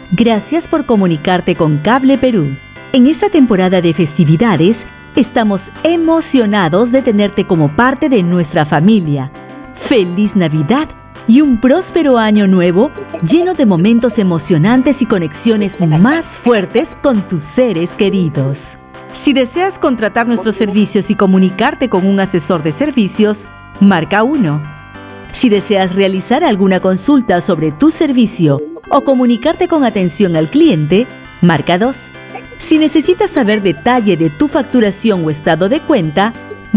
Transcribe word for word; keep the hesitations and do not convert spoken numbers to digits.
Gracias por comunicarte con Cable Perú. En esta temporada de festividades, estamos emocionados de tenerte como parte de nuestra familia. ¡Feliz Navidad! Y un próspero año nuevo lleno de momentos emocionantes y conexiones más fuertes con tus seres queridos. Si deseas contratar nuestros servicios y comunicarte con un asesor de servicios, marca uno. Si deseas realizar alguna consulta sobre tu servicio o comunicarte con atención al cliente, marca dos. Si necesitas saber detalle de tu facturación o estado de cuenta,